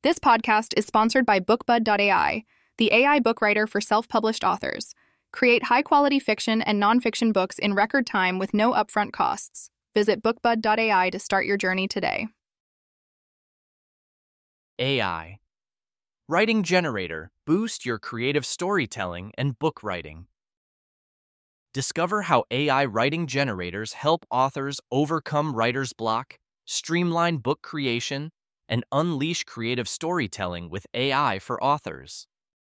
This podcast is sponsored by BookBud.ai, the AI book writer for self-published authors. Create high-quality fiction and nonfiction books in record time with no upfront costs. Visit BookBud.ai to start your journey today. AI. Writing Generator. Boost your creative storytelling and book writing. Discover how AI writing generators help authors overcome writer's block, streamline book creation, and unleash creative storytelling with AI for authors.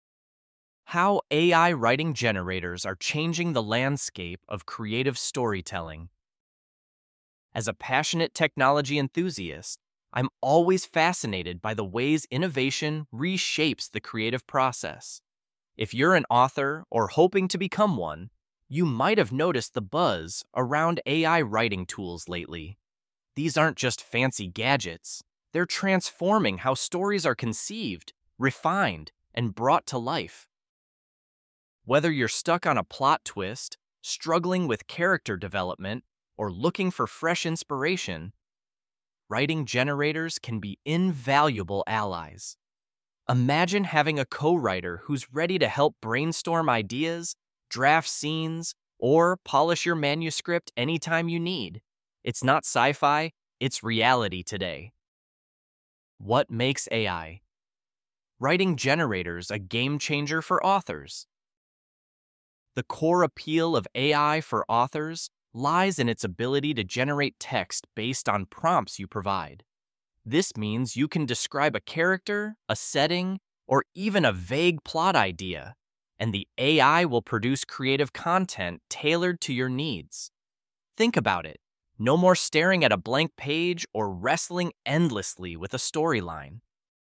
How AI writing generators are changing the landscape of creative storytelling. As a passionate technology enthusiast, I'm always fascinated by the ways innovation reshapes the creative process. If you're an author or hoping to become one, you might have noticed the buzz around AI writing tools lately. These aren't just fancy gadgets. They're transforming how stories are conceived, refined, and brought to life. Whether you're stuck on a plot twist, struggling with character development, or looking for fresh inspiration, writing generators can be invaluable allies. Imagine having a co-writer who's ready to help brainstorm ideas, draft scenes, or polish your manuscript anytime you need. It's not sci-fi, it's reality today. What makes AI writing generators a game changer for authors? The core appeal of AI for authors lies in its ability to generate text based on prompts you provide. This means you can describe a character, a setting, or even a vague plot idea, and the AI will produce creative content tailored to your needs. Think about it. No more staring at a blank page or wrestling endlessly with a storyline.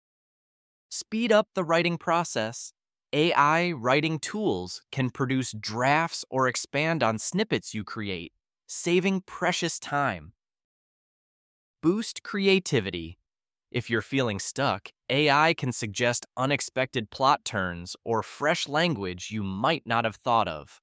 Speed up the writing process. AI writing tools can produce drafts or expand on snippets you create, saving precious time. Boost creativity. If you're feeling stuck, AI can suggest unexpected plot turns or fresh language you might not have thought of.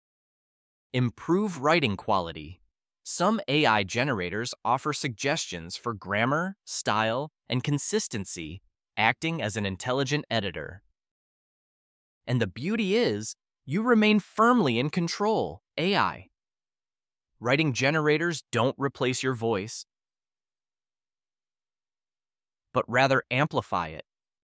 Improve writing quality. Some AI generators offer suggestions for grammar, style, and consistency, acting as an intelligent editor. And the beauty is, you remain firmly in control. AI. Writing generators don't replace your voice, but rather amplify it.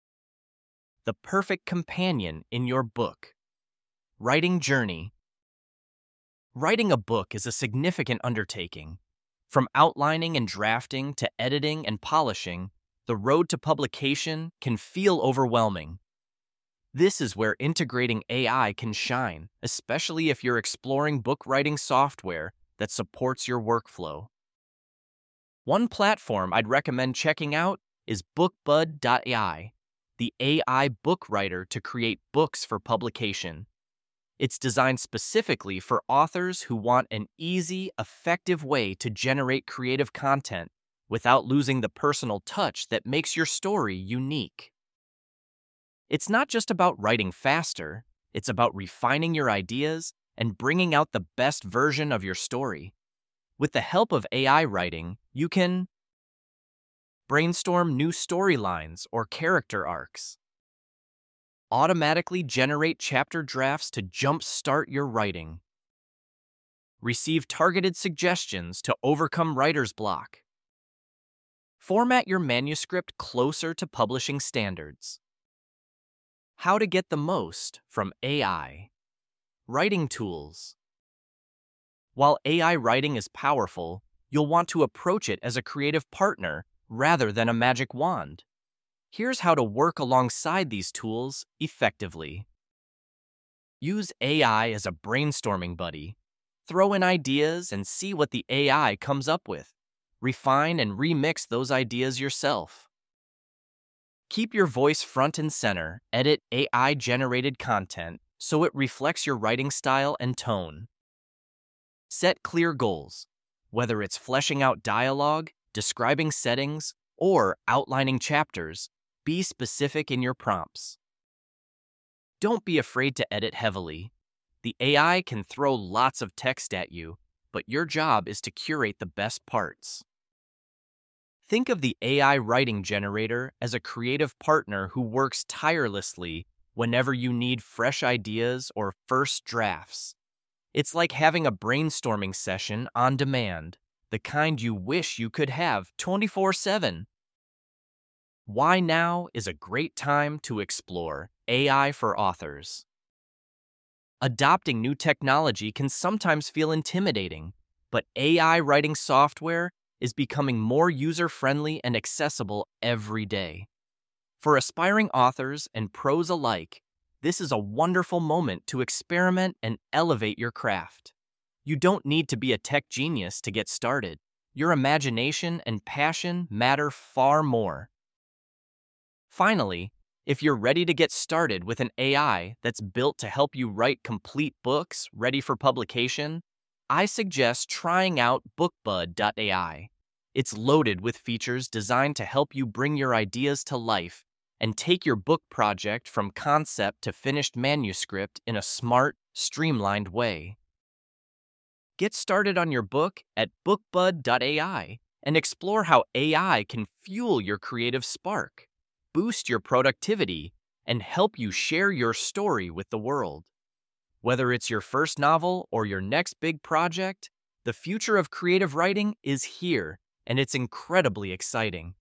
The perfect companion in your book. Writing journey. Writing a book is a significant undertaking. From outlining and drafting to editing and polishing, the road to publication can feel overwhelming. This is where integrating AI can shine, especially if you're exploring book writing software that supports your workflow. One platform I'd recommend checking out is BookBud.ai, the AI book writer to create books for publication. It's designed specifically for authors who want an easy, effective way to generate creative content without losing the personal touch that makes your story unique. It's not just about writing faster, it's about refining your ideas and bringing out the best version of your story. With the help of AI writing, you can brainstorm new storylines or character arcs, automatically generate chapter drafts to jumpstart your writing, receive targeted suggestions to overcome writer's block, format your manuscript closer to publishing standards. How to get the most from AI. Writing tools. While AI writing is powerful, you'll want to approach it as a creative partner rather than a magic wand. Here's how to work alongside these tools effectively. Use AI as a brainstorming buddy. Throw in ideas and see what the AI comes up with. Refine and remix those ideas yourself. Keep your voice front and center. Edit AI-generated content so it reflects your writing style and tone. Set clear goals, whether it's fleshing out dialogue, describing settings, or outlining chapters. Be specific in your prompts. Don't be afraid to edit heavily. The AI can throw lots of text at you, but your job is to curate the best parts. Think of the AI writing generator as a creative partner who works tirelessly whenever you need fresh ideas or first drafts. It's like having a brainstorming session on demand, the kind you wish you could have 24/7. Why now is a great time to explore AI for authors. Adopting new technology can sometimes feel intimidating, but AI writing software is becoming more user-friendly and accessible every day. For aspiring authors and pros alike, this is a wonderful moment to experiment and elevate your craft. You don't need to be a tech genius to get started. Your imagination and passion matter far more. Finally, if you're ready to get started with an AI that's built to help you write complete books ready for publication, I suggest trying out BookBud.ai. It's loaded with features designed to help you bring your ideas to life and take your book project from concept to finished manuscript in a smart, streamlined way. Get started on your book at BookBud.ai and explore how AI can fuel your creative spark, boost your productivity, and help you share your story with the world. Whether it's your first novel or your next big project, the future of creative writing is here, and it's incredibly exciting.